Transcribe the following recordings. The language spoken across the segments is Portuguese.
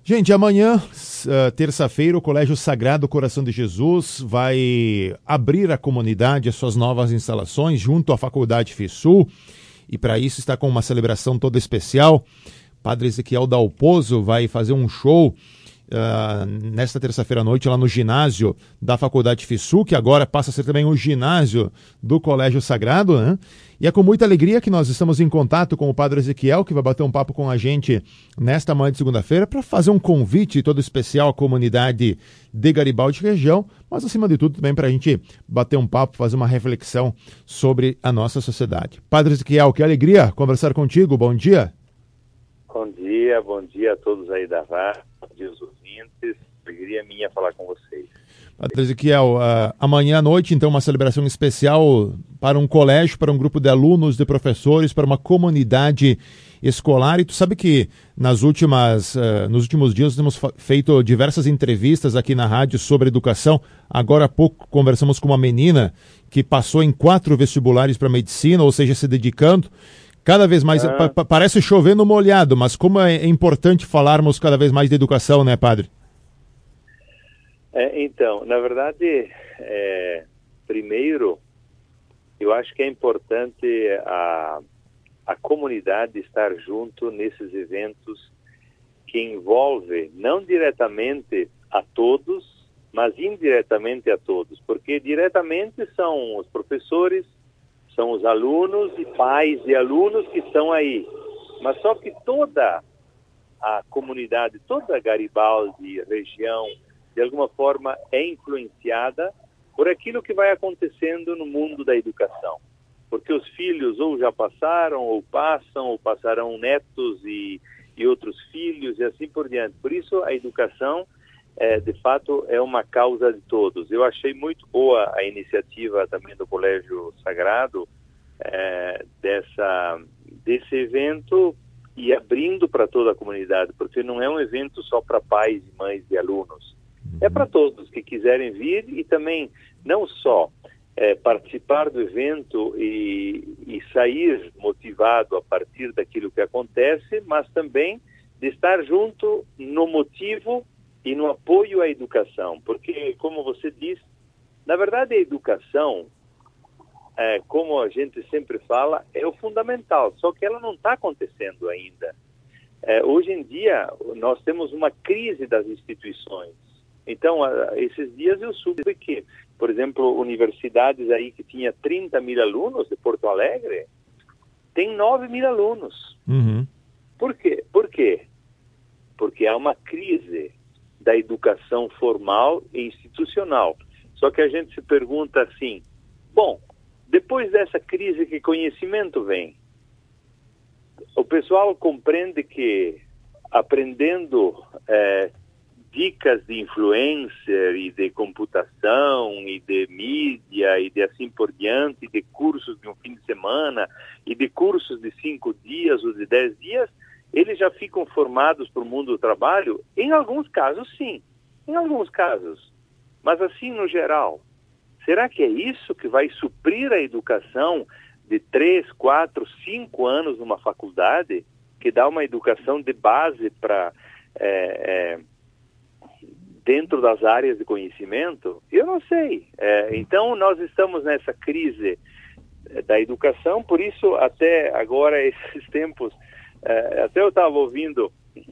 Gente, amanhã, terça-feira, o Colégio Sagrado Coração de Jesus vai abrir à comunidade as suas novas instalações junto à Faculdade FISU, e para isso está com uma celebração toda especial. Padre Ezequiel Dalpozo vai fazer um show nesta terça-feira à noite lá no ginásio da Faculdade FISU, que agora passa a ser também o ginásio do Colégio Sagrado, né? E é com muita alegria que nós estamos em contato com o Padre Ezequiel, que vai bater um papo com a gente nesta manhã de segunda-feira para fazer um convite todo especial à comunidade de Garibaldi região, mas acima de tudo também para a gente bater um papo, fazer uma reflexão sobre a nossa sociedade. Padre Ezequiel, que alegria conversar contigo, bom dia. Bom dia a todos aí da rádio, os ouvintes, alegria minha falar com vocês. Padre Ezequiel, amanhã à noite, então, uma celebração especial para um colégio, para um grupo de alunos, de professores, para uma comunidade escolar. E tu sabe que nos últimos dias temos feito diversas entrevistas aqui na rádio sobre educação. Agora há pouco conversamos com uma menina que passou em 4 vestibulares para medicina, ou seja, se dedicando. Cada vez mais, parece chover no molhado, mas como é importante falarmos cada vez mais de educação, né, padre? Então, na verdade, primeiro, eu acho que é importante a comunidade estar junto nesses eventos que envolvem não diretamente a todos, mas indiretamente a todos, porque diretamente são os professores, são os alunos e pais de alunos que estão aí. Mas só que toda a comunidade, toda a Garibaldi, região, de alguma forma é influenciada por aquilo que vai acontecendo no mundo da educação. Porque os filhos ou já passaram, ou passam, ou passarão netos e outros filhos e assim por diante. Por isso a educação, de fato, é uma causa de todos. Eu achei muito boa a iniciativa também do Colégio Sagrado, desse evento e abrindo para toda a comunidade, porque não é um evento só para pais e mães de alunos. É para todos que quiserem vir e também não só participar do evento e sair motivado a partir daquilo que acontece, mas também de estar junto no motivo e no apoio à educação, porque, como você disse, na verdade a educação, como a gente sempre fala, é o fundamental, só que ela não está acontecendo ainda. Hoje em dia, nós temos uma crise das instituições. Então, esses dias eu soube que, por exemplo, universidades aí que tinha 30 mil alunos de Porto Alegre, tem 9 mil alunos. Uhum. Por quê? Por quê? Porque há uma crise da educação formal e institucional. Só que a gente se pergunta assim, bom, depois dessa crise, que conhecimento vem? O pessoal compreende que aprendendo dicas de influencer e de computação e de mídia e de assim por diante, de cursos de um fim de semana e de cursos de 5 dias ou de 10 dias, eles já ficam formados para o mundo do trabalho? Em alguns casos, sim. Em alguns casos. Mas assim, no geral, será que é isso que vai suprir a educação de 3, 4, 5 anos numa faculdade, que dá uma educação de base para dentro das áreas de conhecimento? Eu não sei. Então, nós estamos nessa crise da educação, por isso, até agora, esses tempos, até eu estava ouvindo,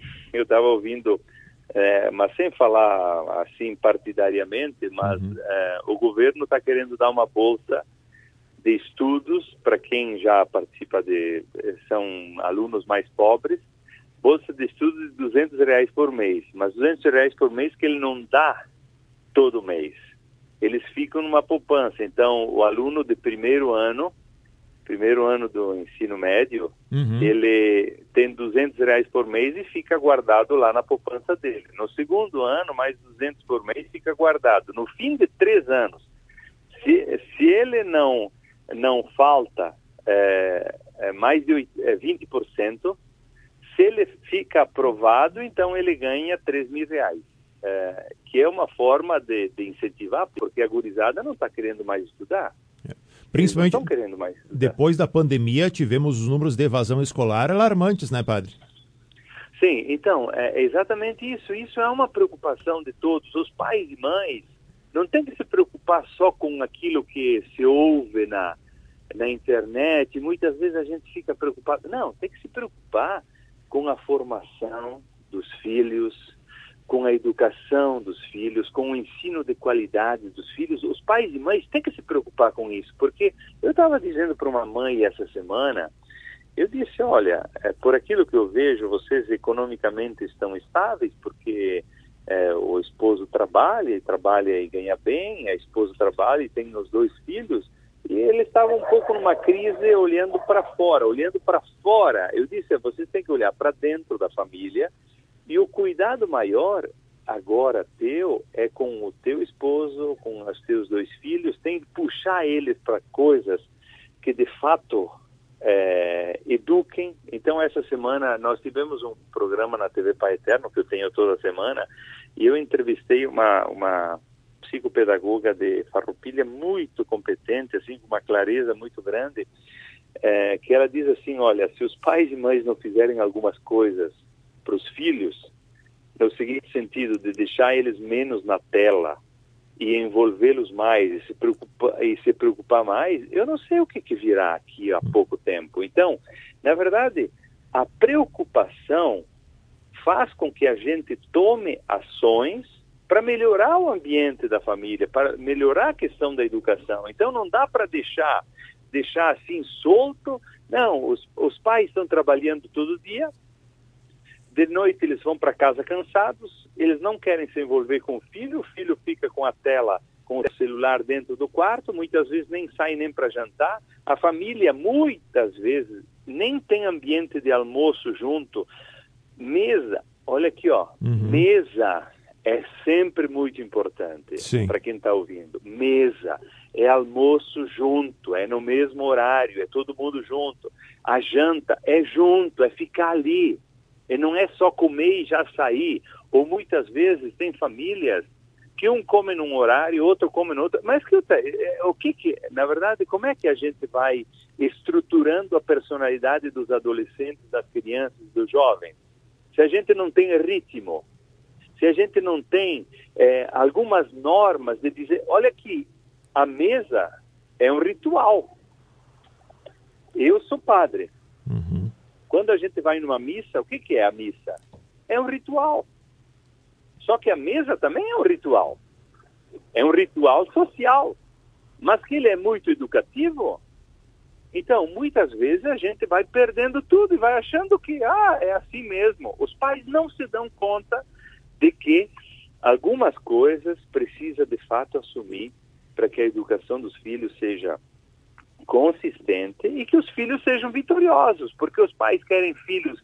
mas sem falar assim partidariamente, mas o governo está querendo dar uma bolsa de estudos para quem já participa são alunos mais pobres, bolsa de estudos de R$200 por mês, mas R$200 por mês que ele não dá todo mês. Eles ficam numa poupança. Então, o aluno de primeiro ano do ensino médio, ele tem R$200 por mês e fica guardado lá na poupança dele. No segundo ano, mais 200 por mês fica guardado. No fim de 3 anos, se ele não falta mais de 20%, se ele fica aprovado, então ele ganha R$3.000, que é uma forma de incentivar, porque a gurizada não está querendo mais estudar. Principalmente não estão querendo mais estudar. Depois da pandemia, tivemos os números de evasão escolar alarmantes, né, padre? Sim, então, é exatamente isso. Isso é uma preocupação de todos. Os pais e mães não tem que se preocupar só com aquilo que se ouve na internet. Muitas vezes a gente fica preocupado. Não, tem que se preocupar com a formação dos filhos, com a educação dos filhos, com o ensino de qualidade dos filhos. Os pais e mães têm que se preocupar com isso, porque eu estava dizendo para uma mãe essa semana, eu disse, olha, por aquilo que eu vejo, vocês economicamente estão estáveis, porque o esposo trabalha e ganha bem, a esposa trabalha e tem os 2 filhos, e ele estava um pouco numa crise olhando para fora. Eu disse, vocês têm que olhar para dentro da família, e o cuidado maior agora teu é com o teu esposo, com os teus 2 filhos, tem que puxar eles para coisas que de fato eduquem. Então essa semana nós tivemos um programa na TV Pai Eterno, que eu tenho toda semana, e eu entrevistei uma psicopedagoga de Farroupilha muito competente, assim, com uma clareza muito grande, que ela diz assim, olha, se os pais e mães não fizerem algumas coisas para os filhos, no seguinte sentido, de deixar eles menos na tela e envolvê-los mais e se preocupar mais, eu não sei o que virá aqui há pouco tempo. Então, na verdade, a preocupação faz com que a gente tome ações para melhorar o ambiente da família, para melhorar a questão da educação. Então, não dá para deixar assim solto. Não, os pais estão trabalhando todo dia, de noite eles vão para casa cansados, eles não querem se envolver com o filho fica com a tela, com o celular dentro do quarto, muitas vezes nem sai nem para jantar, a família muitas vezes nem tem ambiente de almoço junto, mesa, olha aqui ó, mesa é sempre muito importante para quem está ouvindo, mesa, é almoço junto, é no mesmo horário, é todo mundo junto, a janta é junto, é ficar ali, e não é só comer e já sair. Ou muitas vezes tem famílias que um come num horário, outro come no outro. Mas na verdade, como é que a gente vai estruturando a personalidade dos adolescentes, das crianças, dos jovens? Se a gente não tem ritmo, se a gente não tem algumas normas de dizer, olha aqui, a mesa é um ritual. Eu sou padre. Quando a gente vai numa missa, o que é a missa? É um ritual. Só que a mesa também é um ritual. É um ritual social. Mas que ele é muito educativo. Então, muitas vezes a gente vai perdendo tudo e vai achando que, é assim mesmo. Os pais não se dão conta de que algumas coisas precisa de fato assumir para que a educação dos filhos seja consistente e que os filhos sejam vitoriosos, porque os pais querem filhos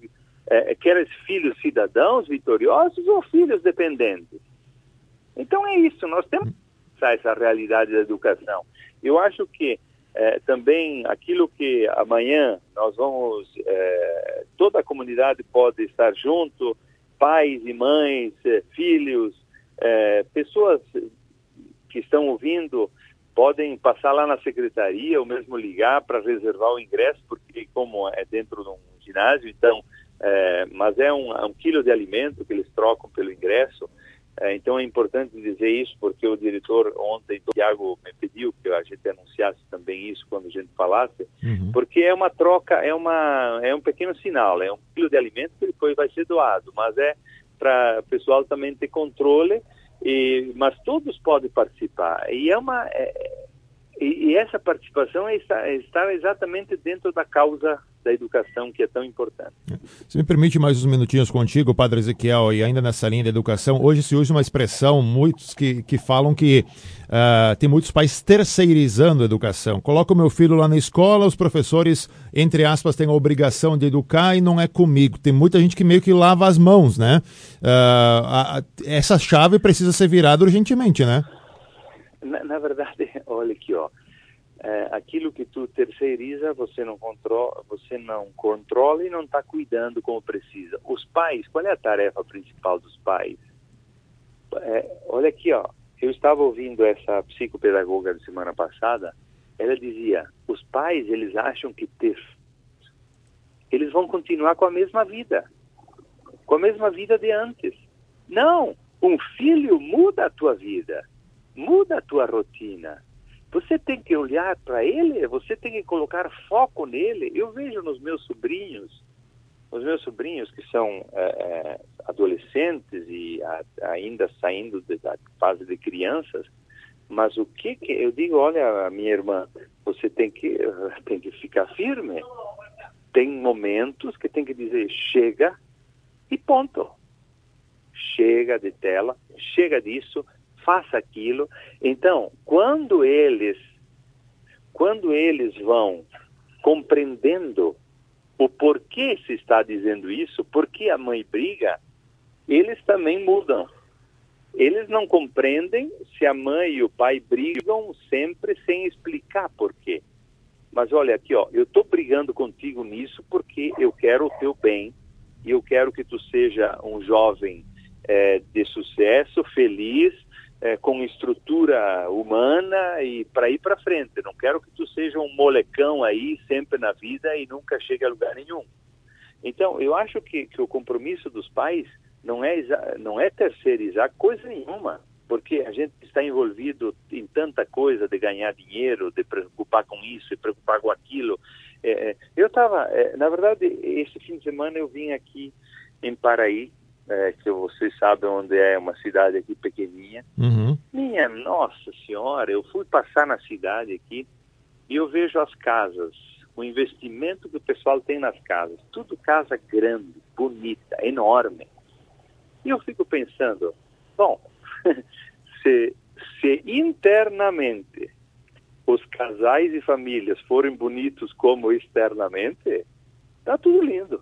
cidadãos vitoriosos ou filhos dependentes. Então é isso, nós temos que pensar essa realidade da educação. Eu acho que também aquilo que amanhã nós vamos, toda a comunidade pode estar junto, pais e mães, filhos, pessoas que estão ouvindo, podem passar lá na secretaria ou mesmo ligar para reservar o ingresso, porque como é dentro de um ginásio, então, mas é um quilo de alimento que eles trocam pelo ingresso, então é importante dizer isso, porque o diretor ontem, Tiago, me pediu que a gente anunciasse também isso quando a gente falasse, porque é uma troca, é um pequeno sinal, é um quilo de alimento que depois vai ser doado, mas é para o pessoal também ter controle, mas todos podem participar. E essa participação está exatamente dentro da causa da educação, que é tão importante. Se me permite mais uns minutinhos contigo, Padre Ezequiel, e ainda nessa linha de educação, hoje se usa uma expressão, muitos que falam que tem muitos pais terceirizando a educação. Coloco o meu filho lá na escola, os professores, entre aspas, têm a obrigação de educar e não é comigo. Tem muita gente que meio que lava as mãos, né? Essa chave precisa ser virada urgentemente, né? Na verdade, olha aqui, ó. Aquilo que tu terceiriza, você não controla e não está cuidando como precisa. Os pais, qual é a tarefa principal dos pais? Olha aqui, ó. Eu estava ouvindo essa psicopedagoga da semana passada, ela dizia, os pais, eles acham que eles vão continuar com a mesma vida. com a mesma vida de antes. Não, um filho muda a tua vida, muda a tua rotina. Você tem que olhar para ele, você tem que colocar foco nele. Eu vejo nos meus sobrinhos que são adolescentes e ainda saindo da fase de crianças, mas o que eu digo, olha, minha irmã, você tem que ficar firme. Tem momentos que tem que dizer chega e ponto. Chega de tela, chega disso, faça aquilo. Então, quando eles vão compreendendo o porquê se está dizendo isso, porque a mãe briga, eles também mudam. Eles não compreendem se a mãe e o pai brigam sempre sem explicar porquê. Mas olha aqui, ó, eu estou brigando contigo nisso porque eu quero o teu bem e eu quero que tu seja um jovem de sucesso, feliz, com estrutura humana e para ir para frente. Eu não quero que tu seja um molecão aí sempre na vida e nunca chegue a lugar nenhum. Então, eu acho que o compromisso dos pais não é terceirizar coisa nenhuma, porque a gente está envolvido em tanta coisa de ganhar dinheiro, de preocupar com isso e preocupar com aquilo. Eu estava, na verdade, esse fim de semana eu vim aqui em Paraí, que vocês sabem onde é, uma cidade aqui pequenininha. Uhum. Minha Nossa Senhora, eu fui passar na cidade aqui e eu vejo as casas, o investimento que o pessoal tem nas casas, tudo casa grande, bonita, enorme. E eu fico pensando, bom, se internamente os casais e famílias forem bonitos como externamente, tá tudo lindo.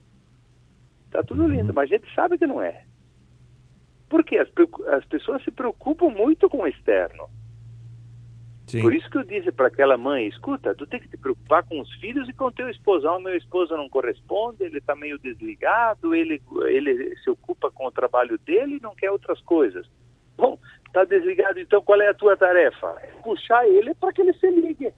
Tá tudo lindo, mas a gente sabe que não é. Porque as pessoas se preocupam muito com o externo. Sim. Por isso que eu disse para aquela mãe, escuta, tu tem que te preocupar com os filhos e com teu esposo. O meu esposo não corresponde, ele está meio desligado, ele se ocupa com o trabalho dele e não quer outras coisas. Bom, está desligado, então qual é a tua tarefa? Puxar ele para que ele se ligue.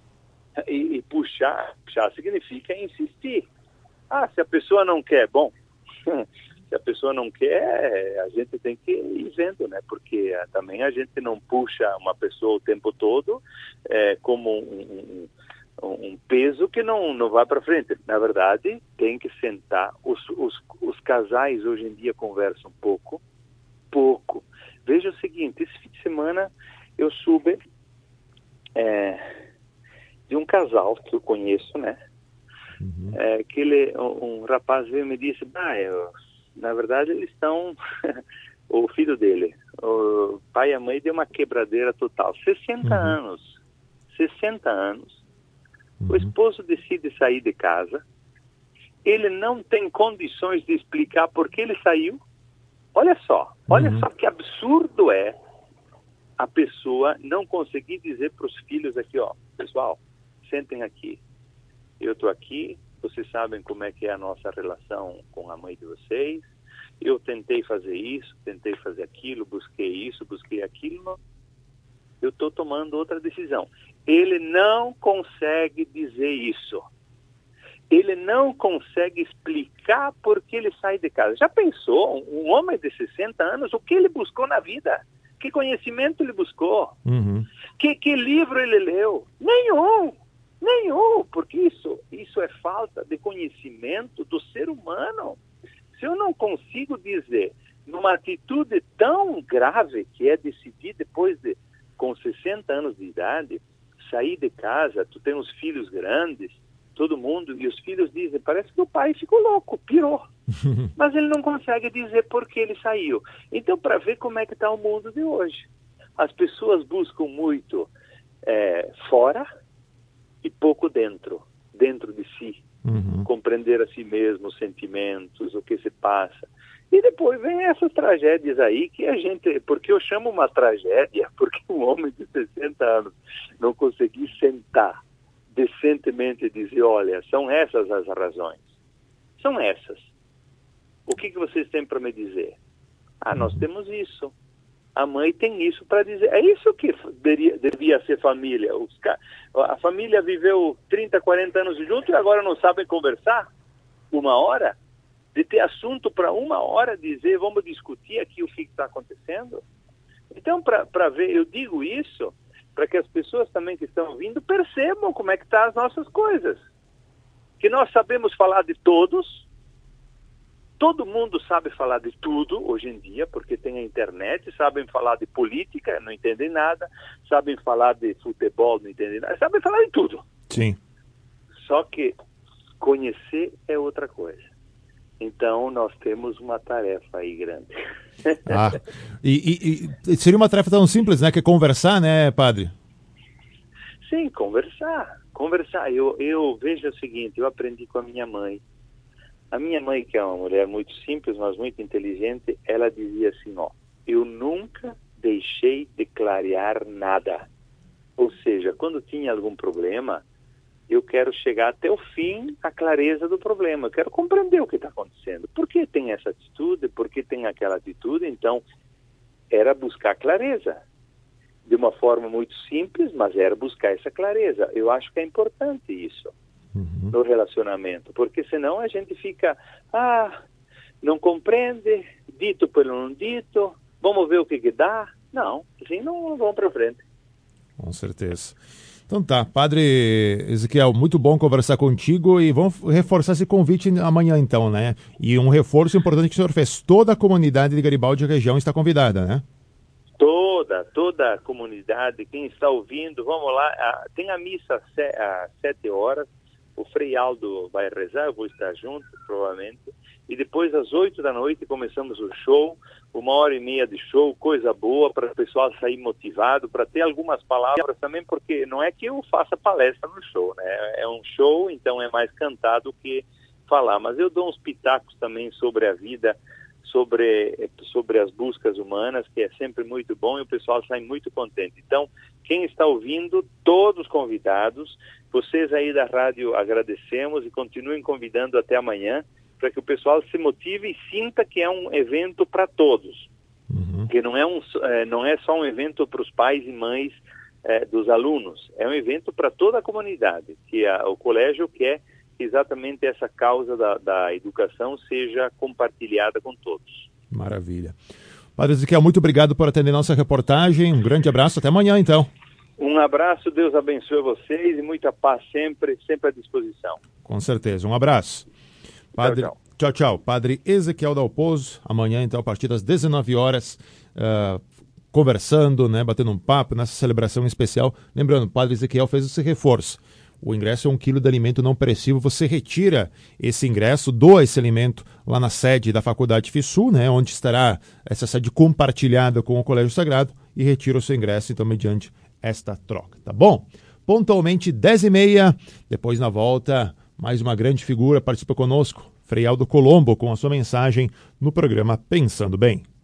E puxar significa insistir. Se a pessoa não quer, bom, se a pessoa não quer, a gente tem que ir vendo, né? Porque também a gente não puxa uma pessoa o tempo todo como um peso que não vai para frente. Na verdade, tem que sentar. Os casais hoje em dia conversam pouco. Veja o seguinte, esse fim de semana eu soube de um casal que eu conheço, né? Uhum. Que um rapaz veio e me disse, na verdade eles estão, o filho dele, o pai e a mãe deu uma quebradeira total, 60 anos, o esposo decide sair de casa, ele não tem condições de explicar por que ele saiu. Olha só que absurdo é a pessoa não conseguir dizer para os filhos aqui, ó, pessoal, sentem aqui. Eu estou aqui, vocês sabem como é que é a nossa relação com a mãe de vocês. Eu tentei fazer isso, tentei fazer aquilo, busquei isso, busquei aquilo. Eu estou tomando outra decisão. Ele não consegue dizer isso. Ele não consegue explicar por que ele sai de casa. Já pensou, um homem de 60 anos, o que ele buscou na vida? Que conhecimento ele buscou? Uhum. Que livro ele leu? Nenhum, porque isso é falta de conhecimento do ser humano. Se eu não consigo dizer, numa atitude tão grave que é decidir depois com 60 anos de idade, sair de casa, tu tem os filhos grandes, todo mundo, e os filhos dizem, parece que o pai ficou louco, pirou. Mas ele não consegue dizer por que ele saiu. Então, para ver como é que está o mundo de hoje. As pessoas buscam muito fora e pouco dentro de si. Compreender a si mesmo, os sentimentos, o que se passa. E depois vem essas tragédias aí que a gente... Porque eu chamo uma tragédia, porque um homem de 60 anos não conseguir sentar decentemente e dizer, olha, são essas as razões. São essas. O que vocês têm para me dizer? Nós temos isso. A mãe tem isso para dizer. É isso que devia ser família. A família viveu 30, 40 anos junto e agora não sabem conversar? Uma hora? de ter assunto para 1 hora dizer, vamos discutir aqui o que está acontecendo? Então, para ver, eu digo isso para que as pessoas também que estão ouvindo percebam como é que estão as nossas coisas. Que nós sabemos falar de todos, todo mundo sabe falar de tudo hoje em dia, porque tem a internet, sabem falar de política, não entendem nada, sabem falar de futebol, não entendem nada, sabem falar de tudo. Sim. Só que conhecer é outra coisa. Então, nós temos uma tarefa aí grande. E seria uma tarefa tão simples, né, que é conversar, né, padre? Sim, conversar. Eu vejo o seguinte, eu aprendi com a minha mãe. A minha mãe, que é uma mulher muito simples, mas muito inteligente, ela dizia assim, eu nunca deixei de clarear nada. Ou seja, quando tinha algum problema, eu quero chegar até o fim, a clareza do problema. Eu quero compreender o que está acontecendo. Por que tem essa atitude? Por que tem aquela atitude? Então, era buscar clareza. De uma forma muito simples, mas era buscar essa clareza. Eu acho que é importante isso no relacionamento, porque senão a gente fica, não compreende, dito pelo não dito, vamos ver o que dá. Não, assim não vamos para frente. Com certeza. Então tá, Padre Ezequiel, muito bom conversar contigo e vamos reforçar esse convite amanhã então, né? E um reforço importante que o senhor fez, toda a comunidade de Garibaldi e região está convidada, né? Toda a comunidade, quem está ouvindo, vamos lá, tem a missa às 7 horas, o Frei Aldo vai rezar, eu vou estar junto, provavelmente, e depois às 8 da noite começamos o show, 1h30 de show, coisa boa, para o pessoal sair motivado, para ter algumas palavras também, porque não é que eu faça palestra no show, né? É um show, então é mais cantar do que falar, mas eu dou uns pitacos também sobre a vida, sobre as buscas humanas, que é sempre muito bom e o pessoal sai muito contente. Então, quem está ouvindo, todos convidados, vocês aí da rádio agradecemos e continuem convidando até amanhã, para que o pessoal se motive e sinta que é um evento para todos, que não é só um evento para os pais e mães dos alunos, é um evento para toda a comunidade, que o colégio quer que exatamente essa causa da educação seja compartilhada com todos. Maravilha. Padre Ezequiel, muito obrigado por atender nossa reportagem, um grande abraço, até amanhã então. Um abraço, Deus abençoe vocês e muita paz sempre à disposição. Com certeza, um abraço. Padre, tchau. Padre Ezequiel Dalpozo, amanhã então a partir das 19 horas, conversando, né, batendo um papo nessa celebração especial. Lembrando, o Padre Ezequiel fez esse reforço. O ingresso é 1 quilo de alimento não perecível. Você retira esse ingresso, doa esse alimento lá na sede da Faculdade FISU, né, onde estará essa sede compartilhada com o Colégio Sagrado, e retira o seu ingresso, então, mediante esta troca. Tá bom? Pontualmente 10h30, depois na volta, mais uma grande figura participa conosco, Frei Aldo Colombo, com a sua mensagem no programa Pensando Bem.